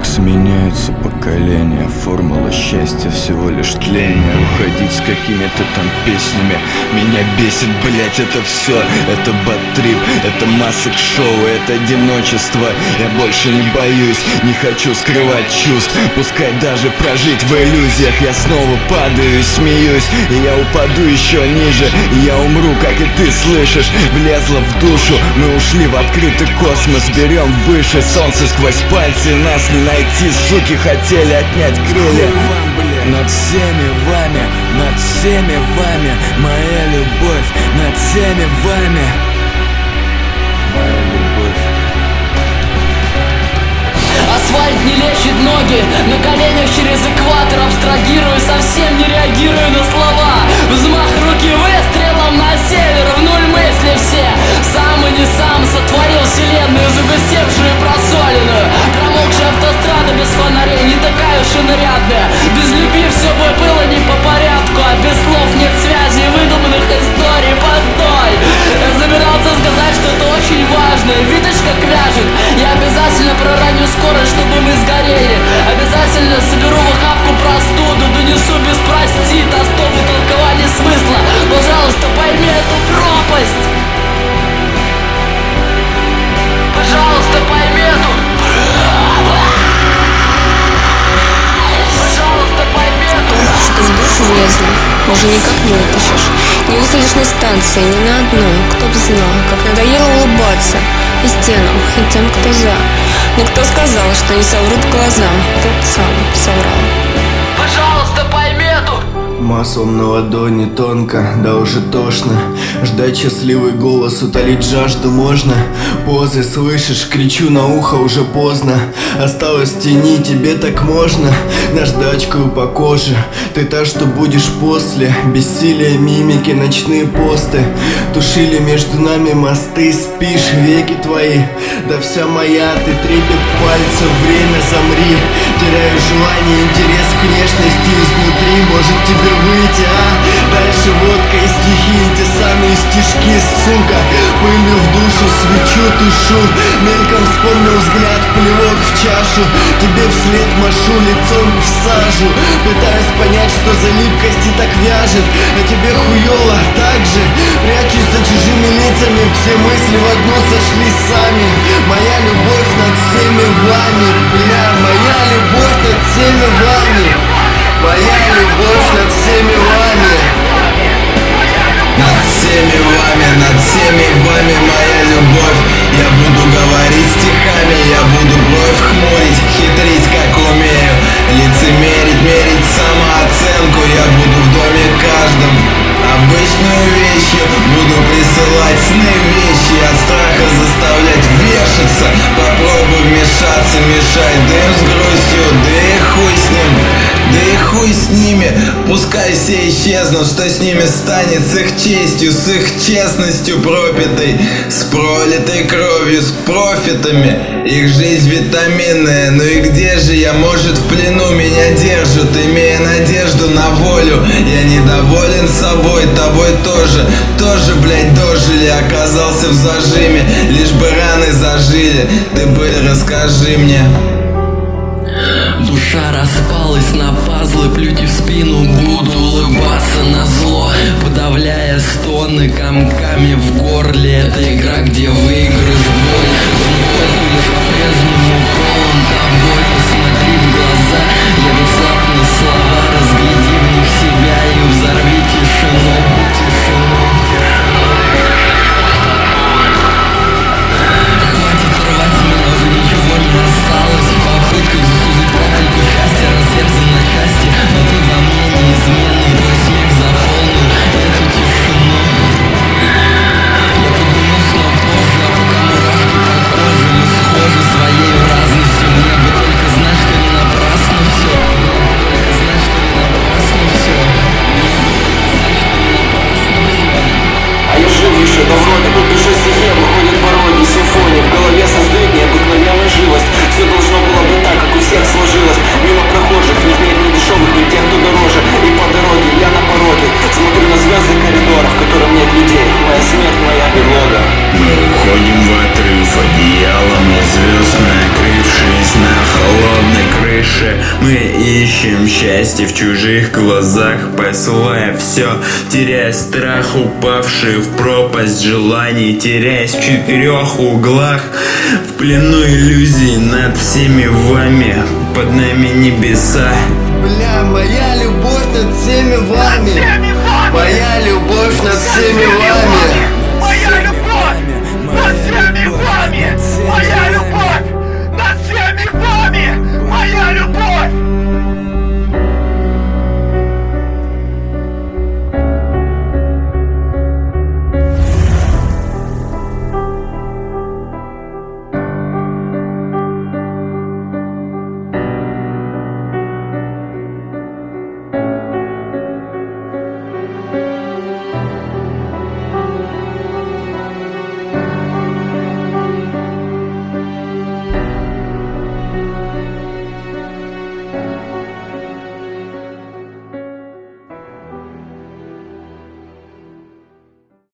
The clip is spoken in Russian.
Как сменяются поколения, формула счастья всего лишь тление. Уходить с какими-то там песнями меня бесит, блять, это все. Это бад-трип, это масок-шоу, это одиночество. Я больше не боюсь, не хочу скрывать чувств. Пускай даже прожить в иллюзиях. Я снова падаю и смеюсь, и я упаду еще ниже, и я умру, как и ты слышишь. Влезла в душу, мы ушли в открытый космос. Берем выше солнце сквозь пальцы. Нас не найти, суки, хотели отнять крылья. Над всеми вами, над всеми вами моя любовь, над всеми вами моя любовь. Асфальт не лечит ноги, на коленях через экватор абстрагирую, совсем не реагирую на слова. Взмах руки выстрелом на север, в нуль мысли все. Сам и не сам сотворил вселенную, загустевшую и просоленную. Промокшая автострада без фонарей, не такая уж и нарядная. Без любви все бы было не по порядку, а без слов нет связи и выдуманных историй. Постой! Я собирался сказать что-то очень важное, видишь, как вяжет. Я обязательно пророню скорость, чтобы мы сгорели. Обязательно соберу в охапку простуду, донесу без прости, тостов и толкования смысла. Пожалуйста, пойми эту пропасть. Пожалуйста, пойми эту. Пожалуйста, пойми эту. Что в душу влезло, уже никак не вытащишь. Не высадишь на станции, ни на одной. Кто б знал, как надоело улыбаться и стенам, и тем, кто за. Но кто сказал, что не соврут глаза? Тот сам соврал. Пожалуйста, пойми эту. Маслом на ладони тонко, да уже тошно. Ждать счастливый голос, утолить жажду можно. Позы слышишь, кричу на ухо, уже поздно. Осталось в тени, тебе так можно. Наждачкою по коже, ты та, что будешь после. Бессилие мимики, ночные посты тушили между нами мосты. Спишь, веки твои, да вся моя. Ты трепет пальцев, время замри. Теряю желание, интерес к внешности изнутри. Может тебе выйти, а? Дальше водка и стихи, те самые стишки, сука. Пылью в душу свечу тушу. Мельком вспомнил взгляд, плевок в чашу. Тебе вслед машу, лицом в сажу. Пытаюсь понять, что за липкость и так вяжет. А тебе хуёво так же. Прячусь за чужими лицами, все мысли в одно сошлись сами. Моя любовь над всеми вами, бля, моя любовь над всеми вами. Моя любовь над всеми вами. Над всеми вами моя любовь. Я буду говорить стихами, я буду бровь хмурить, хитрить как умею, лицемерить, мерить самооценку. Я буду в доме каждом обычную вещью, буду присылать сны вещи, от страха заставлять вешаться. Попробуй вмешаться, мешай дым с грустью, да и хуй с ним. Да и хуй с ними, пускай все исчезнут. Что с ними станет, с их честью, с их честностью пропитой, с пролитой кровью, с профитами. Их жизнь витаминная, ну и где же я? Может, в плену меня держат, имея надежду на волю. Я недоволен собой, тобой тоже. Тоже, блять, дожили, оказался в зажиме. Лишь бы раны зажили, ты, быль, расскажи мне. Душа распалась на пазлы, плюйте в спину, буду улыбаться на зло, подавляя стоны комками в горле. Это игра, где выигрыш боль. Воздух лишь по-прежнему полон тобой. Посмотри в глаза, я внезапно слова, разгляди в них себя и взорви тишину. Хватит рвать, меня уже ничего не осталось. В попытках заслужить капельку счастья, разъезжен на части, но ты во мне неизменный. Твой смех заполнил эту тишину. Я подумал снова позже. Мы ищем счастье в чужих глазах, посылая все, теряя страх, упавший в пропасть желаний, теряясь в четырех углах, в плену иллюзий над всеми вами, под нами небеса. Бля, моя любовь над всеми вами, моя любовь над всеми вами.